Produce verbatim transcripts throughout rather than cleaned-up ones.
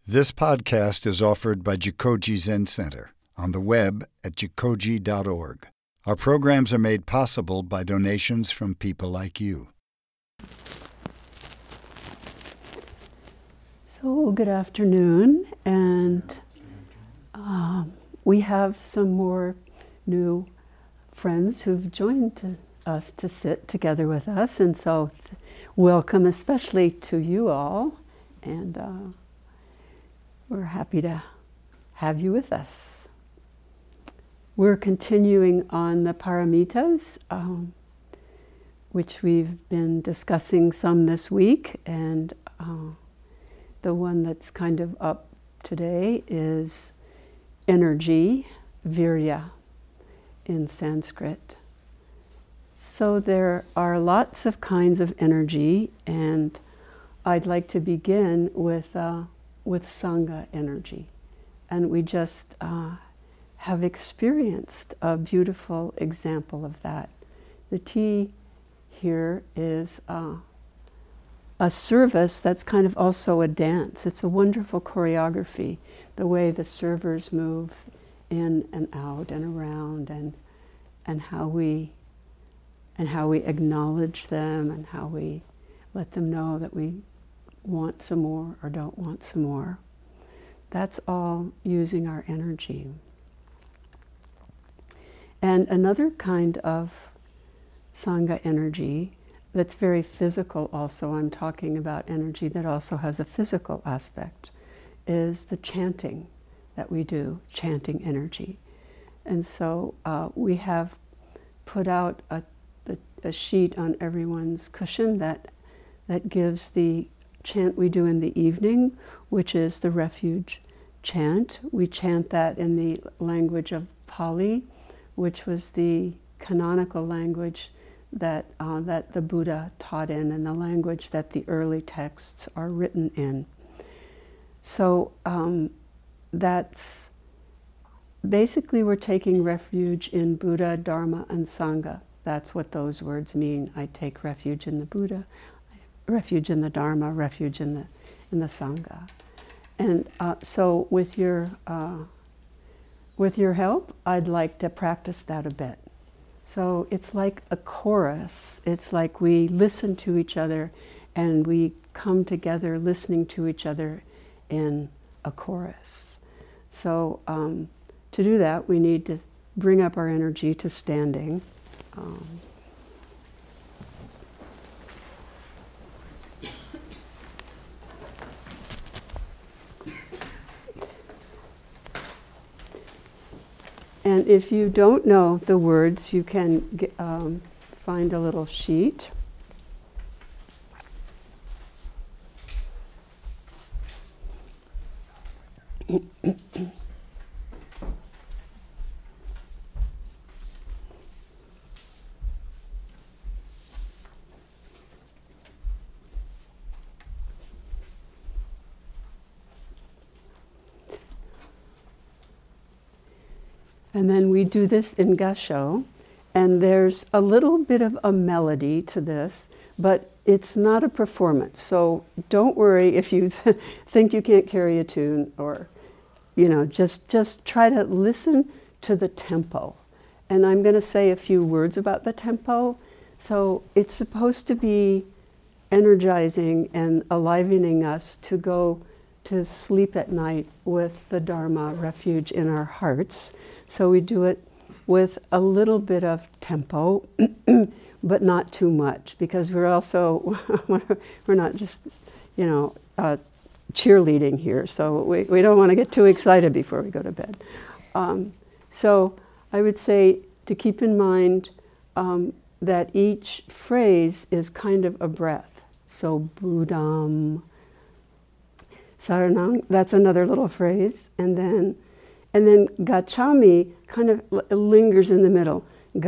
This podcast is offered by Jikoji Zen Center on the web at jikoji dot org. Our programs are made possible by donations from people like you. So, good afternoon, and um, we have some more new friends who've joined to us to sit together with us, and so th- welcome especially to you all, and uh, we're happy to have you with us. We're continuing on the paramitas, um, which we've been discussing some this week, and uh, the one that's kind of up today is energy, virya, in Sanskrit. So there are lots of kinds of energy, and I'd like to begin with uh, with Sangha energy. And we just uh, have experienced a beautiful example of that. The tea here is uh, a service that's kind of also a dance. It's a wonderful choreography, the way the servers move in and out and around, and and how we and how we acknowledge them, and how we let them know that we want some more or don't want some more. That's all using our energy. And another kind of Sangha energy that's very physical also, I'm talking about energy that also has a physical aspect, is the chanting that we do, chanting energy. And so uh, we have put out a, a, a sheet on everyone's cushion that that gives the chant we do in the evening, which is the refuge chant. We chant that in the language of Pali, which was the canonical language that uh, that the Buddha taught in, and the language that the early texts are written in. So um, that's basically, we're taking refuge in Buddha, Dharma, and Sangha. That's what those words mean. I take refuge in the Buddha, refuge in the Dharma, refuge in the in the Sangha. And uh, so with your uh, with your help, I'd like to practice that a bit. So it's like a chorus. It's like we listen to each other, and we come together listening to each other in a chorus. So um, to do that, we need to bring up our energy to standing. Um, And if you don't know the words, you can get, um, find a little sheet. And then we do this in Gassho, and there's a little bit of a melody to this, but it's not a performance. So don't worry if you th- think you can't carry a tune, or, you know, just, just try to listen to the tempo. And I'm going to say a few words about the tempo. So it's supposed to be energizing and alivening us to go to sleep at night with the Dharma refuge in our hearts. So we do it with a little bit of tempo, but not too much, because we're also, we're not just, you know, uh, cheerleading here. So we, we don't want to get too excited before we go to bed. Um, so I would say to keep in mind um, that each phrase is kind of a breath. So Buddham, Saranang, that's another little phrase. And then and then Gacchami kind of l- lingers in the middle.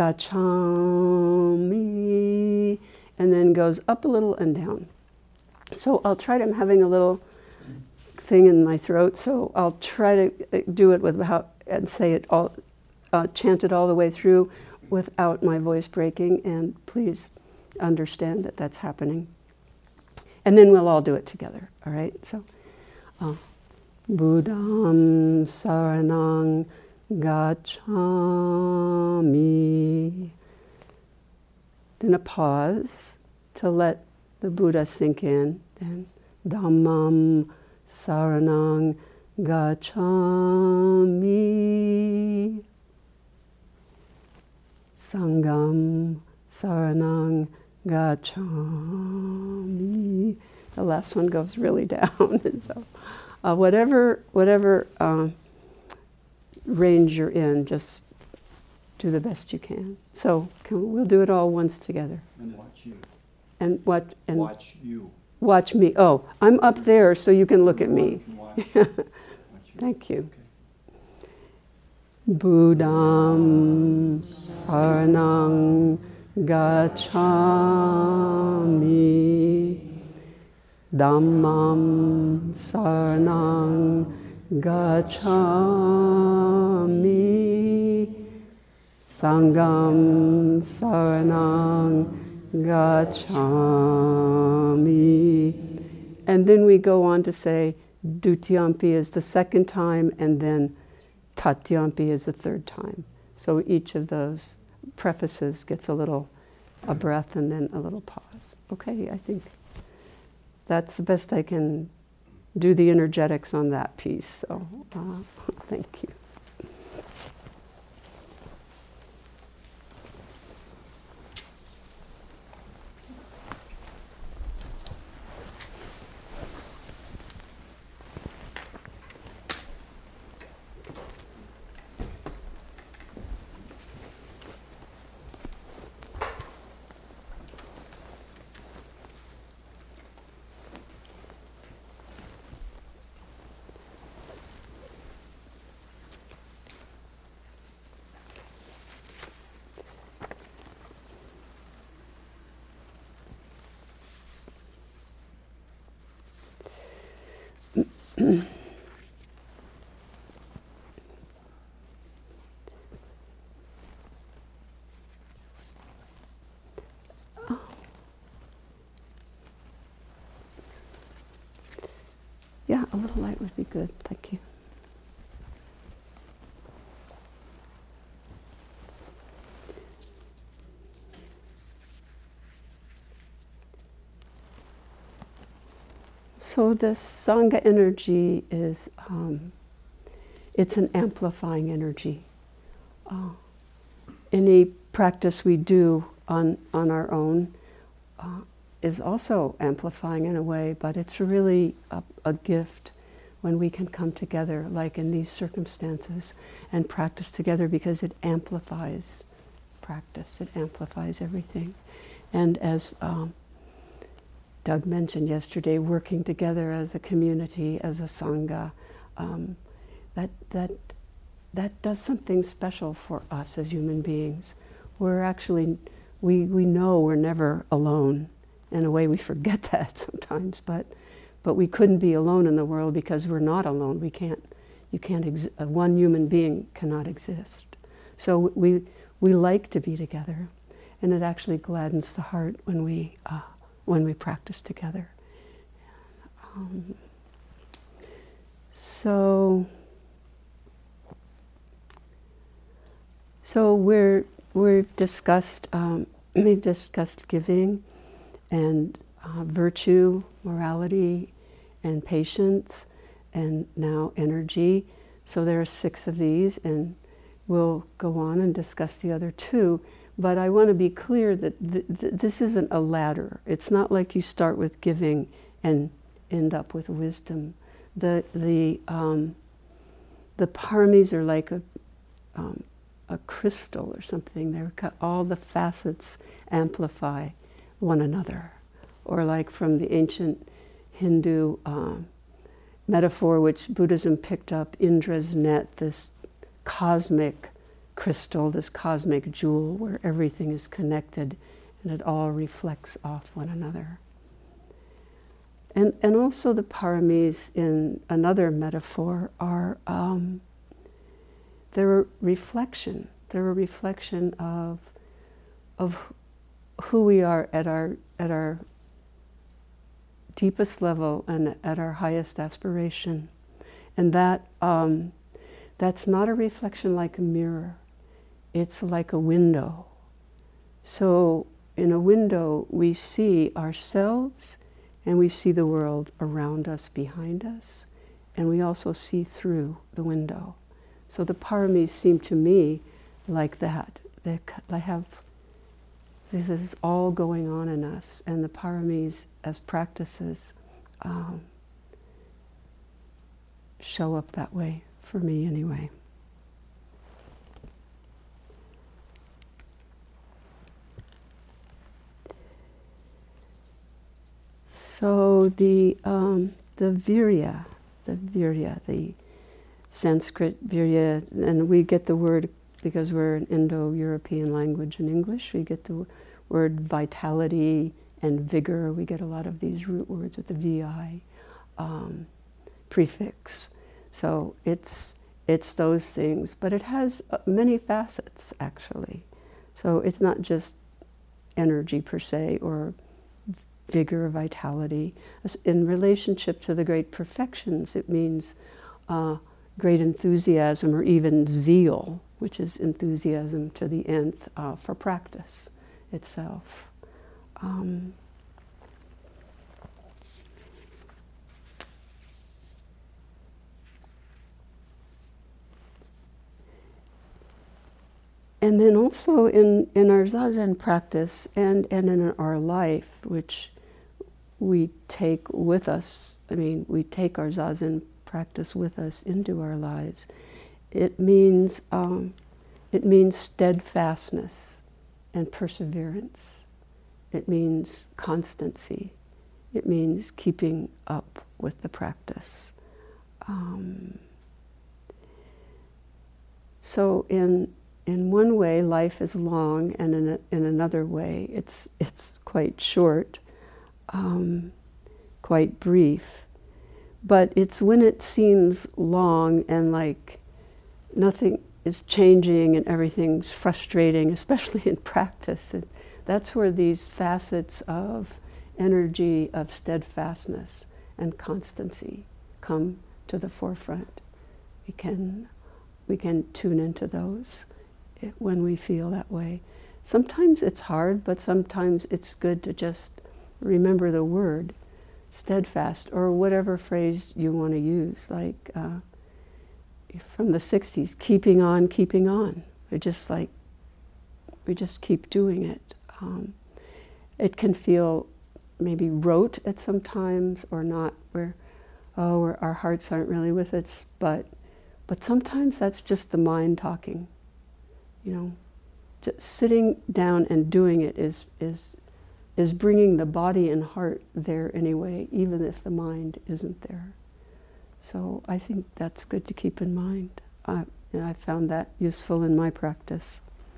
Gacchami, and then goes up a little and down. So I'll try to, I'm having a little thing in my throat, so I'll try to do it without, and say it all, uh, chant it all the way through without my voice breaking, and please understand that that's happening. And then we'll all do it together, all right? So, uh, Buddham saranang gacchami. Then a pause to let the Buddha sink in. Then Dhammam saranang gacchami. Sangham saranang gacchami. The last one goes really down. So, uh, whatever whatever uh, range you're in, just do the best you can. So can, we'll do it all once together. And watch you. And what? And watch you. Watch me. Oh, I'm up there, so you can look at me. Watch. Watch you. Thank you. Okay. Buddham saranang gacchami. Dhammam saranang gacchami. Sangham saranang gacchami. And then we go on to say Dutiyampi is the second time, and then Tatyampi is the third time. So each of those prefaces gets a little, a breath and then a little pause. Okay, I think that's the best I can do the energetics on that piece. So uh, thank you. Yeah, a little light would be good. Thank you. So this Sangha energy is, um, it's an amplifying energy. Uh, any practice we do on, on our own uh, is also amplifying in a way, but it's really a, a gift when we can come together, like in these circumstances, and practice together, because it amplifies practice, it amplifies everything. And as um, Doug mentioned yesterday, working together as a community, as a Sangha, um, that, that, that does something special for us as human beings. We're actually, we, we know we're never alone. In a way, we forget that sometimes, but but we couldn't be alone in the world because we're not alone. We can't, you can't, exi- uh, one human being cannot exist. So we we like to be together, and it actually gladdens the heart when we uh, when we practice together. Um, so so we're we've discussed um, we've discussed giving, and uh, virtue, morality, and patience, and now energy. So there are six of these, and we'll go on and discuss the other two. But I want to be clear that th- th- this isn't a ladder. It's not like you start with giving and end up with wisdom. The the um, the paramis are like a um, a crystal or something. They're cut, all the facets amplify one another, or like from the ancient Hindu um, metaphor, which Buddhism picked up, Indra's net, this cosmic crystal, this cosmic jewel where everything is connected and it all reflects off one another. And and also the paramis in another metaphor are um, they're a reflection. They're a reflection of of who we are at our at our deepest level and at our highest aspiration. And that um, that's not a reflection like a mirror. It's like a window. So in a window, we see ourselves and we see the world around us, behind us, and we also see through the window. So the paramis seem to me like that. They, they have, this is all going on in us, and the paramis as practices um, show up that way, for me anyway. So the um, the virya, the virya, the Sanskrit virya, and we get the word because we're an Indo-European language in English. We get the word vitality and vigor. We get a lot of these root words with the vi um, prefix. So it's it's those things, but it has many facets actually. So it's not just energy per se or vigor, vitality. In relationship to the great perfections, it means uh, great enthusiasm or even zeal, which is enthusiasm to the nth uh, for practice itself. Um, and then also in, in our Zazen practice and, and in our life, which we take with us, I mean, we take our Zazen practice with us into our lives. It means, um, it means steadfastness and perseverance. It means constancy. It means keeping up with the practice. Um, so in in one way, life is long, and in, a, in another way, it's it's quite short. Um, quite brief, but it's when it seems long and like nothing is changing and everything's frustrating, especially in practice. And that's where these facets of energy, of steadfastness and constancy come to the forefront. We can we can tune into those when we feel that way. Sometimes it's hard, but sometimes it's good to just remember the word steadfast, or whatever phrase you want to use, like uh, from the sixties, keeping on, keeping on. We just like, we just keep doing it. Um, it can feel maybe rote at some times, or not, where, oh, where our hearts aren't really with it, but, but sometimes that's just the mind talking. You know, just sitting down and doing it is, is is bringing the body and heart there anyway, even if the mind isn't there. So I think that's good to keep in mind. I, and I found that useful in my practice.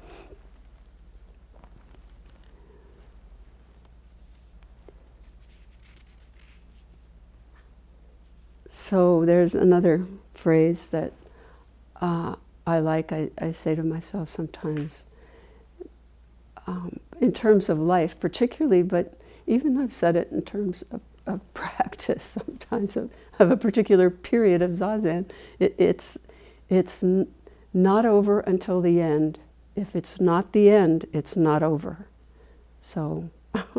So there's another phrase that uh, I like, I, I say to myself sometimes, um, in terms of life particularly, but even I've said it in terms of, of practice sometimes, of, of a particular period of Zazen. It, it's it's n- not over until the end. If it's not the end, it's not over. So,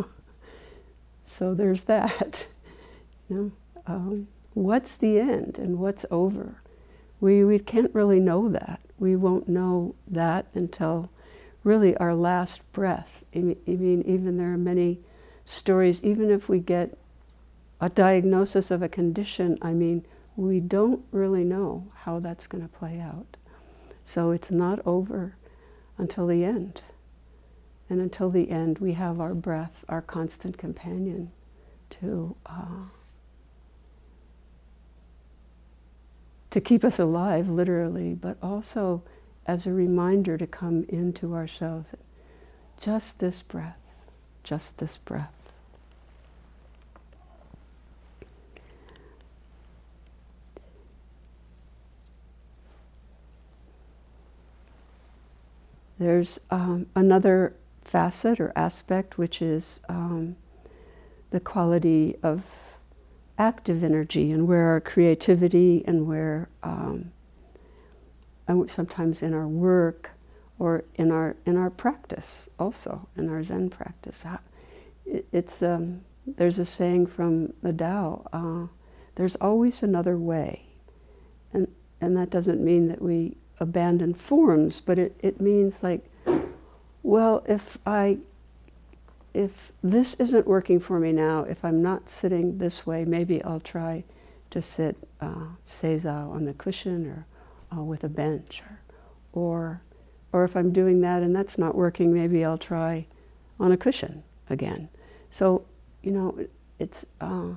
so there's that. You know, um, what's the end and what's over? We we can't really know that. We won't know that until really our last breath. I mean, even there are many stories, even if we get a diagnosis of a condition, I mean, we don't really know how that's going to play out. So it's not over until the end. And until the end, we have our breath, our constant companion, to uh, to keep us alive, literally, but also as a reminder to come into ourselves. Just this breath, just this breath. There's um, another facet or aspect, which is um, the quality of active energy and where our creativity and where um, and sometimes in our work or in our in our practice also, in our Zen practice. It, it's um, there's a saying from the Tao, uh, there's always another way. And and that doesn't mean that we abandon forms, but it, it means like, well, if I if this isn't working for me now, if I'm not sitting this way, maybe I'll try to sit uh, seiza on the cushion or uh, with a bench, or, or or if I'm doing that and that's not working, maybe I'll try on a cushion again. So, you know, it's uh,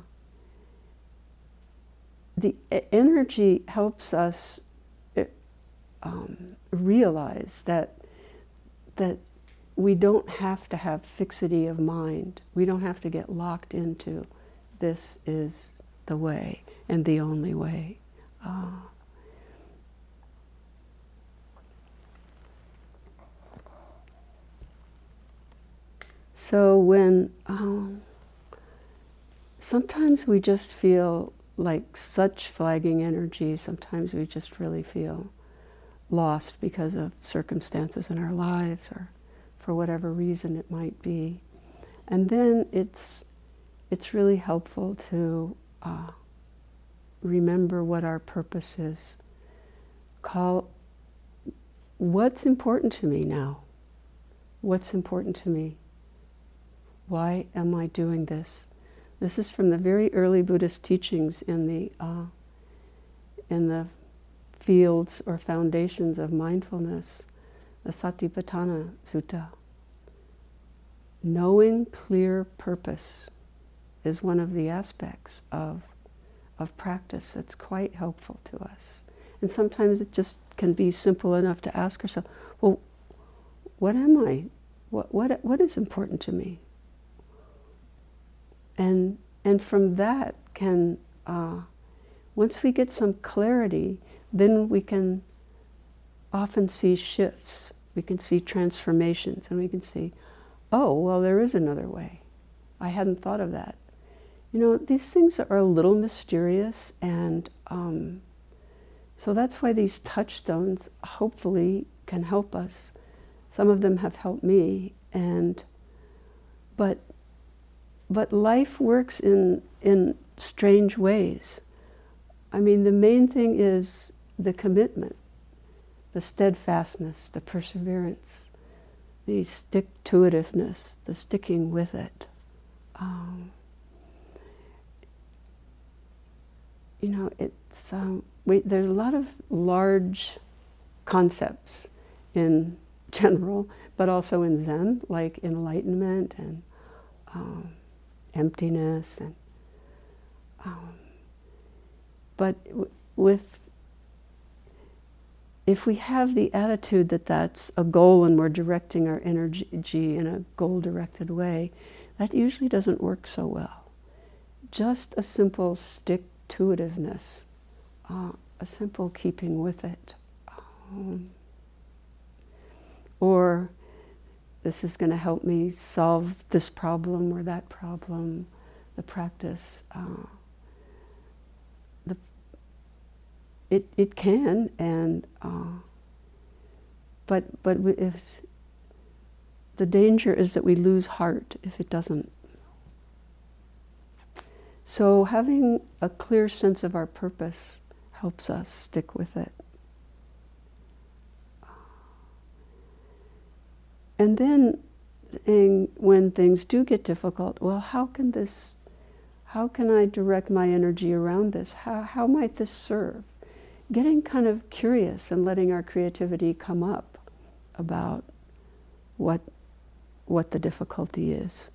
the energy helps us um, realize that that we don't have to have fixity of mind. We don't have to get locked into this is the way and the only way. Uh, so when um, sometimes we just feel like such flagging energy, sometimes we just really feel lost because of circumstances in our lives or for whatever reason it might be. And then it's it's really helpful to uh, remember what our purpose is. Call, what's important to me now? What's important to me? Why am I doing this? This is from the very early Buddhist teachings in the uh, in the fields or foundations of mindfulness, the Satipatthana Sutta. Knowing clear purpose is one of the aspects of, of practice that's quite helpful to us. And sometimes it just can be simple enough to ask ourselves, well, what am I? What, what, what is important to me? And, and from that can, uh, once we get some clarity, then we can often see shifts. We can see transformations, and we can see, oh, well, there is another way. I hadn't thought of that. You know, these things are a little mysterious, and um, so that's why these touchstones hopefully can help us. Some of them have helped me, and but but life works in in strange ways. I mean, the main thing is the commitment, the steadfastness, the perseverance, the stick-to-itiveness, the sticking with it. Um, you know, it's um, we, there's a lot of large concepts in general, but also in Zen, like enlightenment and um, emptiness, and um, but w- with if we have the attitude that that's a goal and we're directing our energy in a goal-directed way, that usually doesn't work so well. Just a simple stick-to-itiveness, uh, a simple keeping with it. Um, or this is going to help me solve this problem or that problem, the practice. Uh, the It it can, and uh, but but if the danger is that we lose heart if it doesn't. So having a clear sense of our purpose helps us stick with it. And then, in, when things do get difficult, well, how can this? How can I direct my energy around this? How how might this serve? Getting kind of curious and letting our creativity come up about what what the difficulty is.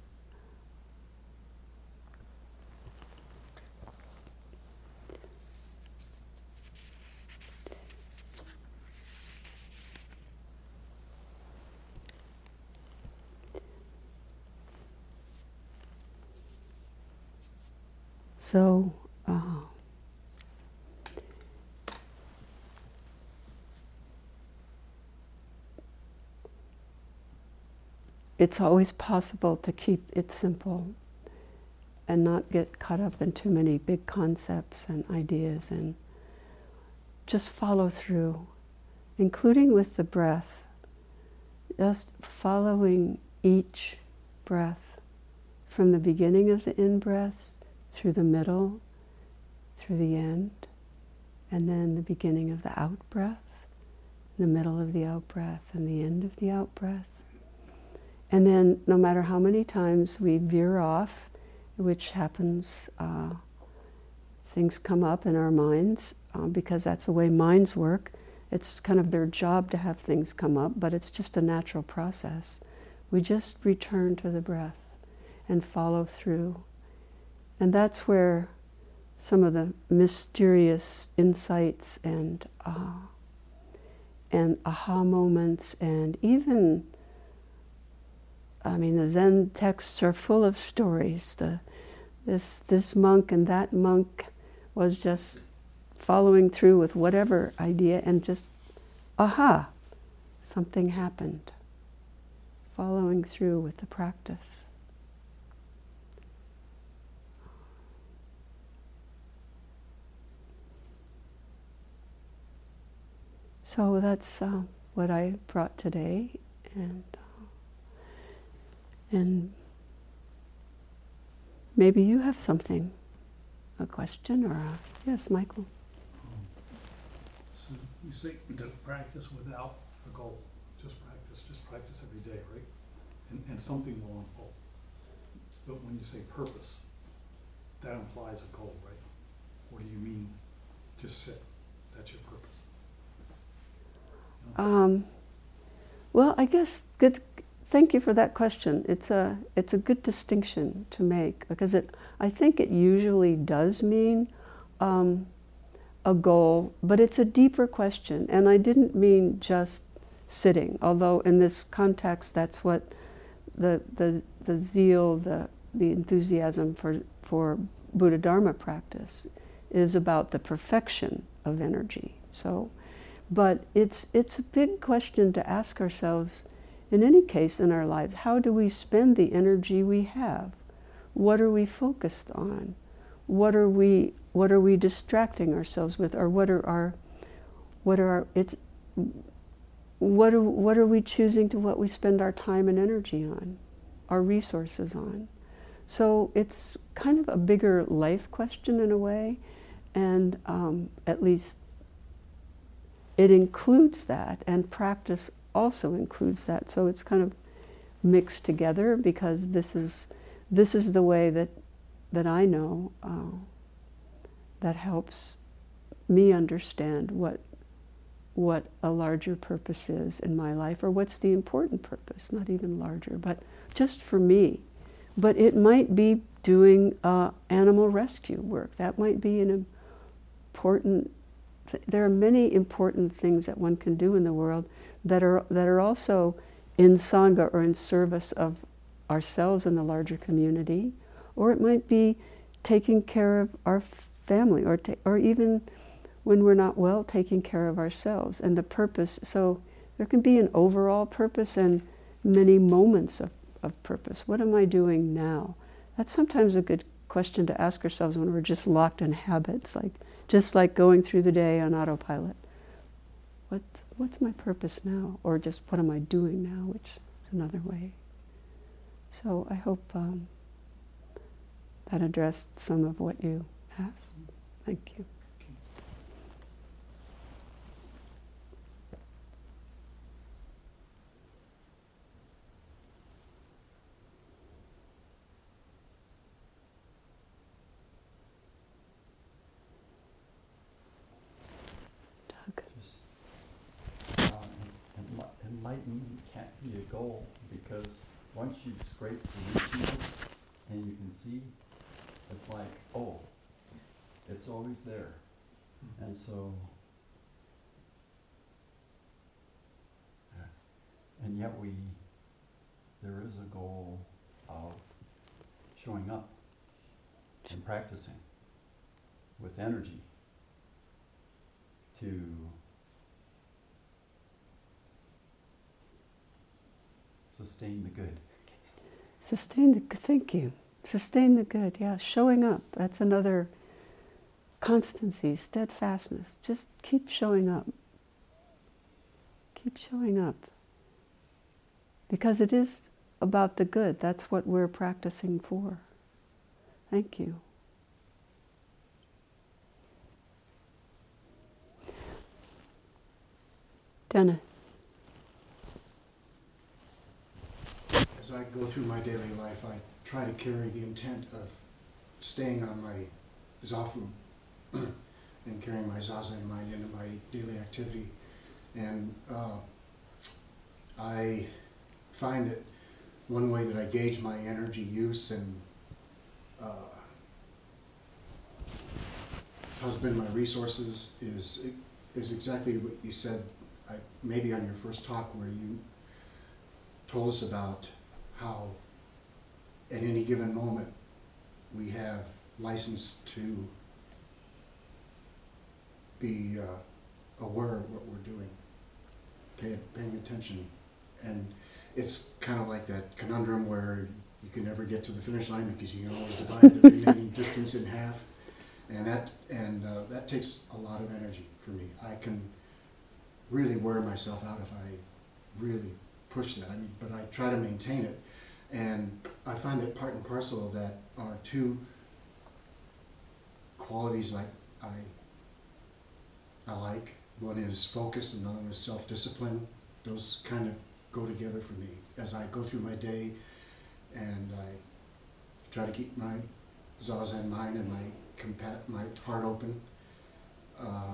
So, uh, it's always possible to keep it simple. and not get caught up in too many big concepts and ideas, and just follow through, including with the breath, just following each breath from the beginning of the in-breath through the middle, through the end, and then the beginning of the out-breath, the middle of the out-breath, and the end of the out-breath. And then no matter how many times we veer off, which happens, uh, things come up in our minds, um, because that's the way minds work. It's kind of their job to have things come up, but it's just a natural process. We just return to the breath and follow through. And that's where some of the mysterious insights and uh, and aha moments, and even, I mean, the Zen texts are full of stories. The, this, this monk and that monk was just following through with whatever idea, and just, aha, something happened. Following through with the practice. So that's uh, what I brought today, and uh, and maybe you have something, a question or a, yes, Michael. Um, so you say to practice without a goal, just practice, just practice every day, right? And, and something will unfold. But when you say purpose, that implies a goal, right? Or do you mean just sit? That's your purpose. Um, well, I guess good. Thank you for that question. It's a it's a good distinction to make, because it I think it usually does mean um, a goal, but it's a deeper question. And I didn't mean just sitting, although in this context that's what the the the zeal, the the enthusiasm for for Buddha Dharma practice is about, the perfection of energy. So. But it's it's a big question to ask ourselves, in any case in our lives. How do we spend the energy we have? What are we focused on? What are we what are we distracting ourselves with? Or what are our what are our it's what are what are we choosing to what we spend our time and energy on, our resources on? So it's kind of a bigger life question in a way, and um, at least it includes that, and practice also includes that. So it's kind of mixed together, because this is this is the way that that I know uh, that helps me understand what what a larger purpose is in my life, or what's the important purpose. Not even larger, but just for me. But it might be doing uh, animal rescue work. That might be an important. There are many important things that one can do in the world that are that are also in Sangha, or in service of ourselves and the larger community. Or it might be taking care of our family, or ta- or even when we're not well, taking care of ourselves. And the purpose, so there can be an overall purpose and many moments of, of purpose. What am I doing now? That's sometimes a good question to ask ourselves when we're just locked in habits, like just like going through the day on autopilot. What, what's my purpose now? Or just what am I doing now, which is another way. So I hope um, that addressed some of what you asked. Thank you. Might mean it can't be a goal, because once you've scraped the windshield and you can see, it's like, oh, it's always there. Mm-hmm. And so, and yet we, there is a goal of showing up and practicing with energy to sustain the good. Sustain the, thank you. Sustain the good, yeah. Showing up, that's another constancy, steadfastness. Just keep showing up. Keep showing up. Because it is about the good. That's what we're practicing for. Thank you. Dennis. As I go through my daily life, I try to carry the intent of staying on my zafu and carrying my zazen mind into my daily activity. And uh, I find that one way that I gauge my energy use and uh, husband my resources is is exactly what you said, I, maybe on your first talk, where you told us about how at any given moment we have license to be uh, aware of what we're doing, pay, paying attention. And it's kind of like that conundrum where you can never get to the finish line because you can always divide the remaining distance in half. And that and uh, that takes a lot of energy for me. I can really wear myself out if I really push that. I mean, but I try to maintain it. And I find that part and parcel of that are two qualities like I I like. One is focus, and another is self-discipline. Those kind of go together for me as I go through my day, and I try to keep my zazen mind and my compa- my heart open, uh,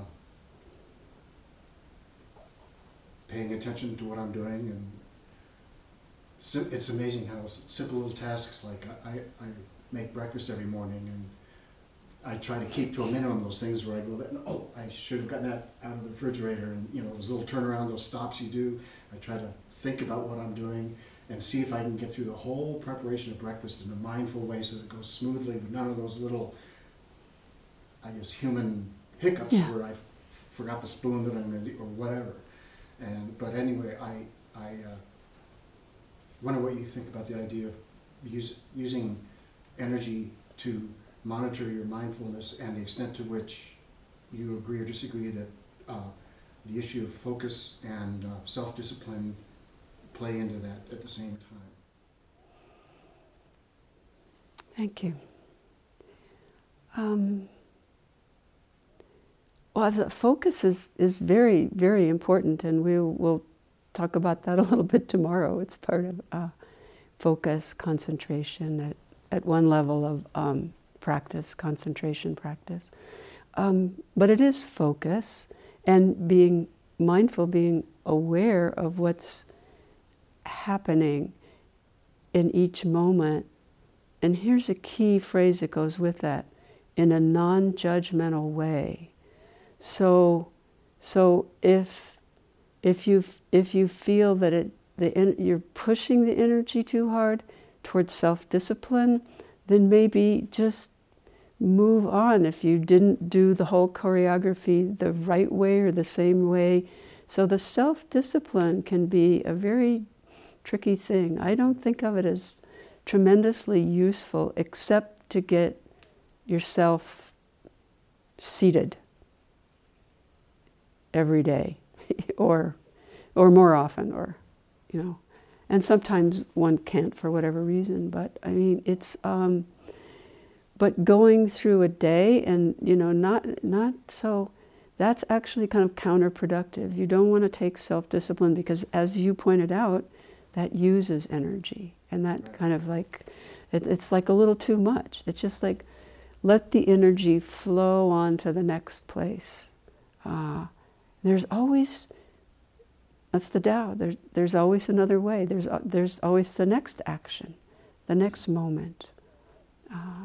paying attention to what I'm doing. And sim- it's amazing how s- simple little tasks like I, I, I make breakfast every morning, and I try to keep to a minimum those things where I go, oh, I should have gotten that out of the refrigerator, and you know, those little turnaround, those stops you do. I try to think about what I'm doing and see if I can get through the whole preparation of breakfast in a mindful way so that it goes smoothly with none of those little, I guess, human hiccups Yeah. where I f- forgot the spoon that I'm going to do or whatever. And but anyway, I I uh, wonder what you think about the idea of use, using energy to monitor your mindfulness and the extent to which you agree or disagree that uh, the issue of focus and uh, self-discipline play into that at the same time. Thank you. Um, well, the focus is, is very, very important, and we will talk about that a little bit tomorrow. It's part of uh, focus, concentration at, at one level of um, practice, concentration practice. Um, but it is focus and being mindful, being aware of what's happening in each moment. And here's a key phrase that goes with that: in a non-judgmental way. So, so if if you if you feel that it the you're pushing the energy too hard towards self-discipline, then maybe just move on if you didn't do the whole choreography the right way or the same way. So the self-discipline can be a very tricky thing. I don't think of it as tremendously useful except to get yourself seated every day or or more often, or you know. And sometimes one can't for whatever reason, but I mean it's um but going through a day and you know not not so that's actually kind of counterproductive. You don't want to take self-discipline because, as you pointed out, that uses energy, and that right. kind of like it, it's like a little too much. It's just like let the energy flow on to the next place. Uh, there's always that's the Tao. There's there's always another way. There's uh, there's always the next action, the next moment. Uh,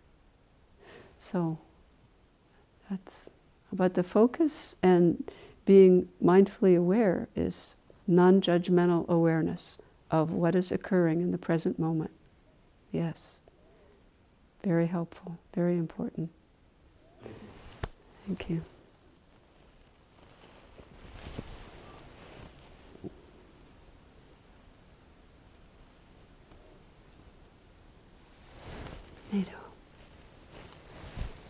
so that's. But the focus and being mindfully aware is non-judgmental awareness of what is occurring in the present moment. Yes. Very helpful, very important. Thank you.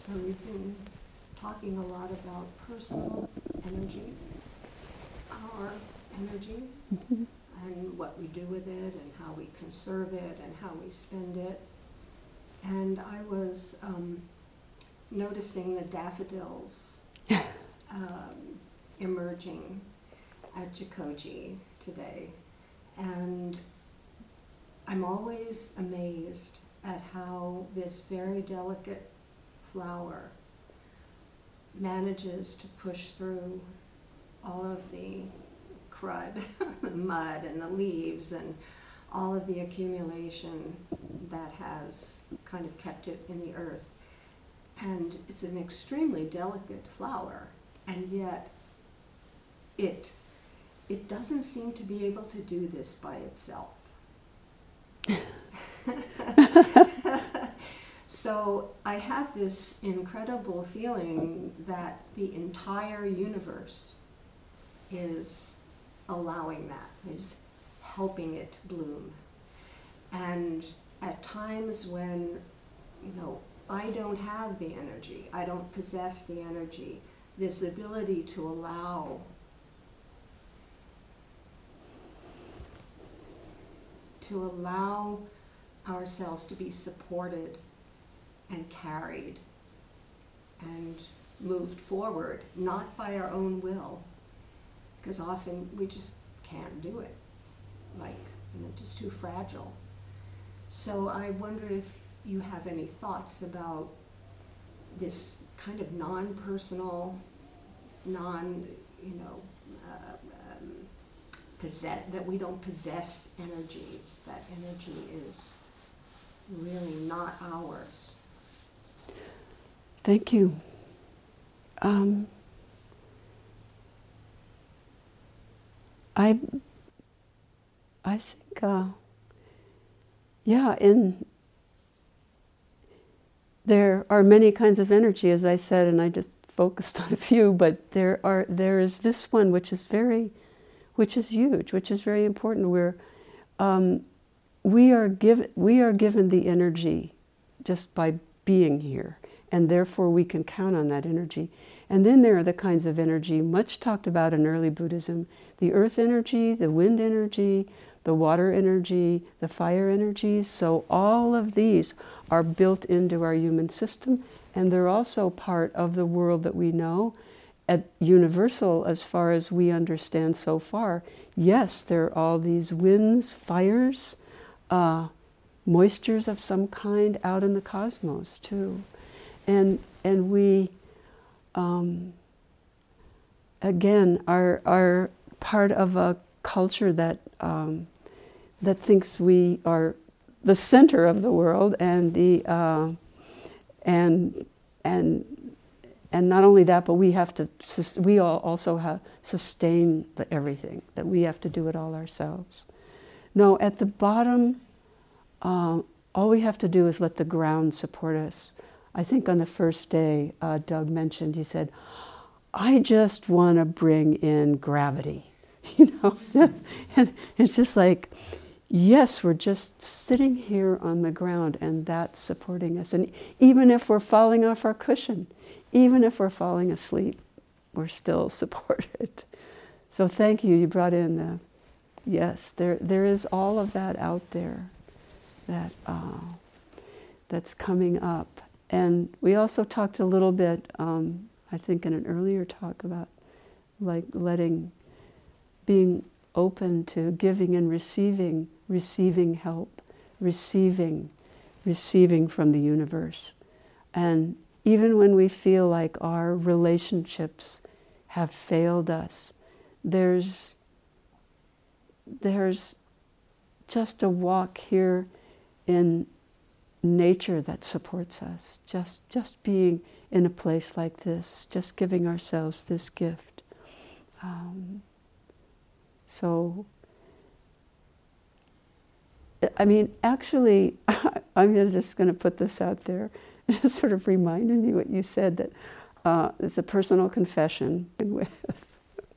So we've been talking a lot about personal energy, our energy, Mhm. and what we do with it, and how we conserve it, and how we spend it. And I was um, noticing the daffodils um, emerging at Jikoji today. And I'm always amazed at how this very delicate flower manages to push through all of the crud, the mud and the leaves and all of the accumulation that has kind of kept it in the earth. And it's an extremely delicate flower, and yet it it doesn't seem to be able to do this by itself. So I have this incredible feeling that the entire universe is allowing that, is helping it bloom. And at times when, you know, I don't have the energy, I don't possess the energy, this ability to allow to allow ourselves to be supported and carried and moved forward, not by our own will, because often we just can't do it, like, you know, just too fragile. So I wonder if you have any thoughts about this kind of non-personal, non, you know, uh, um, possess, that we don't possess energy, that energy is really not ours. Thank you. Um, I, I think, uh, yeah, in there are many kinds of energy, as I said, and I just focused on a few. But there are there is this one which is very, which is huge, which is very important. Where um, we are given we are given the energy just by being here, and therefore we can count on that energy. And then there are the kinds of energy much talked about in early Buddhism: the earth energy, the wind energy, the water energy, the fire energies. So all of these are built into our human system, and they're also part of the world that we know. At universal, as far as we understand so far, yes, there are all these winds, fires, uh, moistures of some kind out in the cosmos too. And and we, um, again, are, are part of a culture that um, that thinks we are the center of the world, and the uh, and and and not only that, but we have to we all also have sustain the everything, that we have to do it all ourselves. No, at the bottom, uh, all we have to do is let the ground support us. I think on the first day, uh, Doug mentioned, he said, "I just want to bring in gravity," you know, and it's just like, yes, we're just sitting here on the ground, and that's supporting us. And even if we're falling off our cushion, even if we're falling asleep, we're still supported. So thank you. You brought in the, yes, there there is all of that out there that uh, that's coming up. And we also talked a little bit, um, I think in an earlier talk, about like letting, being open to giving and receiving, receiving help, receiving, receiving from the universe. And even when we feel like our relationships have failed us, there's, there's just a walk here in nature that supports us. Just, just being in a place like this, just giving ourselves this gift. Um, So, I mean, actually, I'm just going to put this out there. It just sort of reminded me what you said, that uh, it's a personal confession with.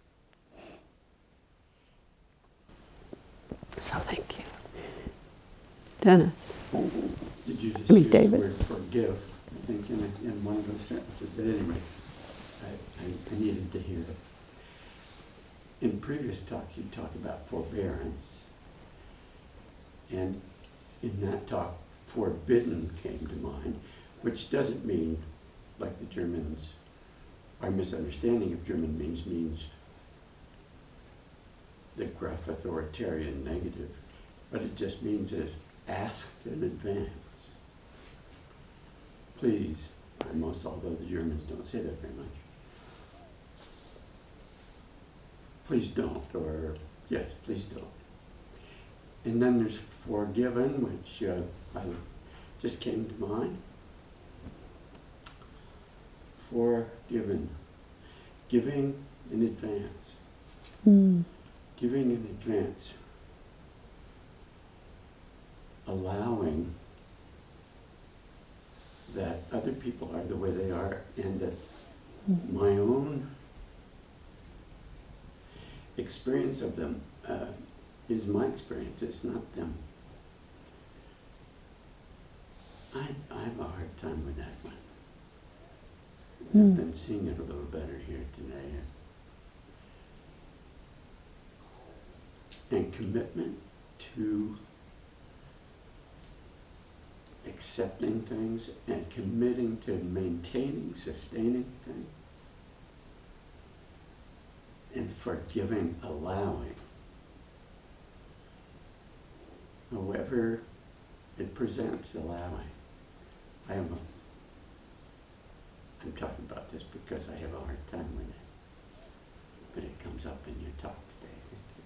So thank you. Dennis. Did you just I mean, use David. the word forgive? think, in, a, in one of those sentences. At any rate, I, I, I needed to hear it. In previous talks, you talked about forbearance. And in that talk, forbidden came to mind, which doesn't mean, like the Germans, our misunderstanding of German means, means the gruff authoritarian negative. What it just means is asked in advance. Please, almost, although the Germans don't say that very much. Please don't, or yes, please don't. And then there's forgiven, which uh, I just came to mind. Forgiven. Giving in advance. Mm. Giving in advance. Allowing that other people are the way they are, and that mm. my own experience of them uh, is my experience, it's not them. I, I have a hard time with that one. Mm. I've been seeing it a little better here today. And commitment to accepting things and committing to maintaining, sustaining things. And forgiving, allowing. However it presents, allowing. I am a, I'm talking about this because I have a hard time with it. But it comes up in your talk today.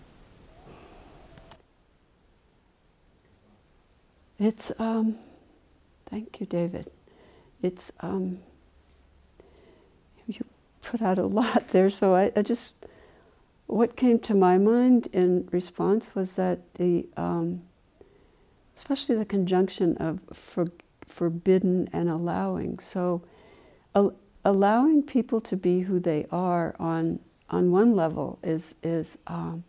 It's, um, thank you, David. It's, um, you put out a lot there, so I, I just, what came to my mind in response was that the, um, especially the conjunction of for, forbidden and allowing. So al- allowing people to be who they are on on one level is, is um,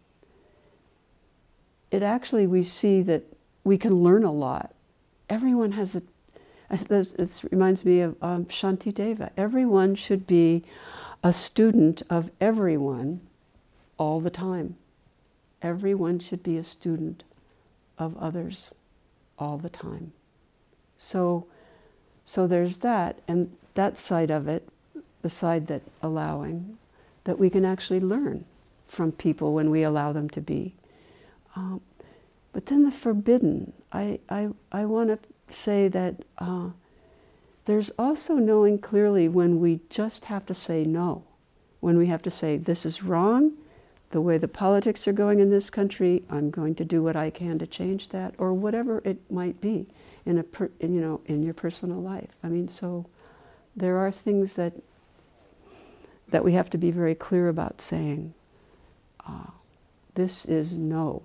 it actually, we see that we can learn a lot. Everyone has a, it reminds me of um, Shantideva. Everyone should be a student of everyone all the time. Everyone should be a student of others all the time. So, so there's that, and that side of it, the side that allowing, that we can actually learn from people when we allow them to be. Um, but then the forbidden, I, I, I want to say that uh, there's also knowing clearly when we just have to say no, when we have to say, this is wrong, the way the politics are going in this country, I'm going to do what I can to change that, or whatever it might be in a per, in, you know, in your personal life. I mean, so there are things that that we have to be very clear about saying. Uh, this is no.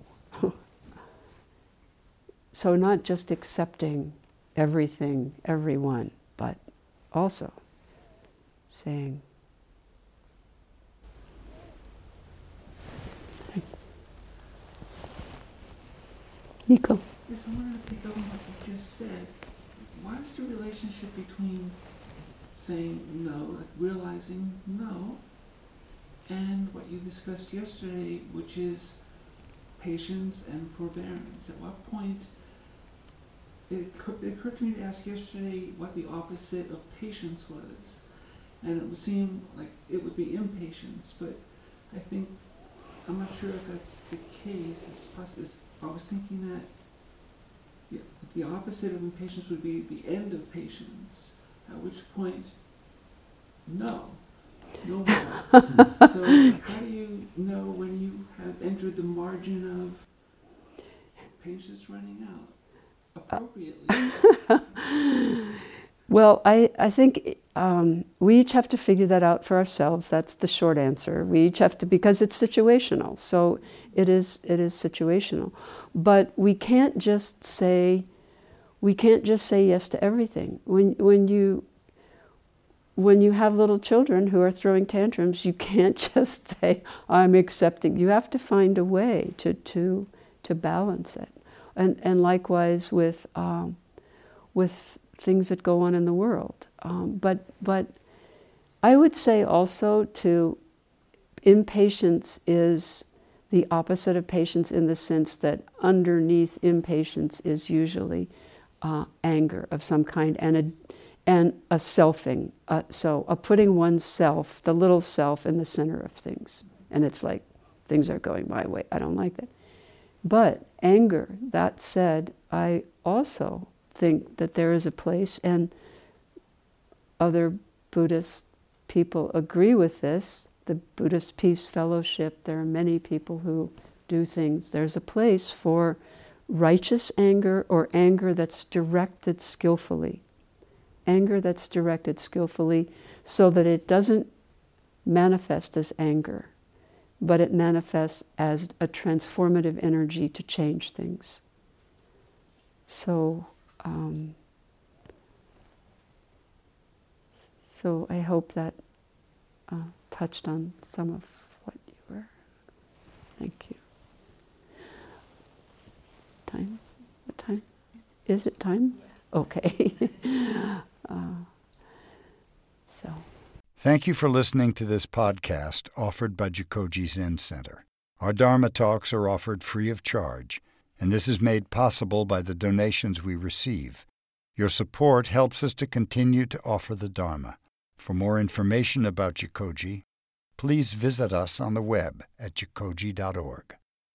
So not just accepting everything, everyone, but also saying. Nico. Yes, I wanted to pick up on what you just said. What is the relationship between saying no, like realizing no, and what you discussed yesterday, which is patience and forbearance? At what point, it occurred, it occurred to me to ask yesterday what the opposite of patience was. And it would seem like it would be impatience, but I think, I'm not sure if that's the case. It's, poss- it's, I was thinking that the, the opposite of impatience would be the end of patience, at which point, no, no more. So how do you know when you have entered the margin of patience running out appropriately? Well, I, I think um, we each have to figure that out for ourselves. That's the short answer. We each have to, because it's situational. So it is it is situational. But we can't just say, we can't just say yes to everything. When when you when you have little children who are throwing tantrums, you can't just say, I'm accepting. You have to find a way to to to balance it. And and likewise with um, with things that go on in the world. Um, but but I would say also to impatience is the opposite of patience in the sense that underneath impatience is usually uh, anger of some kind and a and a selfing. Uh, so a putting oneself, the little self, in the center of things. And it's like, things are going my way. I don't like that. But anger, that said, I also think that there is a place, and other Buddhist people agree with this. The Buddhist Peace Fellowship, there are many people who do things. There's a place for righteous anger or anger that's directed skillfully. Anger that's directed skillfully so that it doesn't manifest as anger, but it manifests as a transformative energy to change things. So, um, so I hope that uh, touched on some of what you were. Thank you. Time? What time? Is it time? Okay. uh, so. Thank you for listening to this podcast offered by Jikoji Zen Center. Our Dharma talks are offered free of charge, and this is made possible by the donations we receive. Your support helps us to continue to offer the Dharma. For more information about Jikoji, please visit us on the web at jikoji dot org.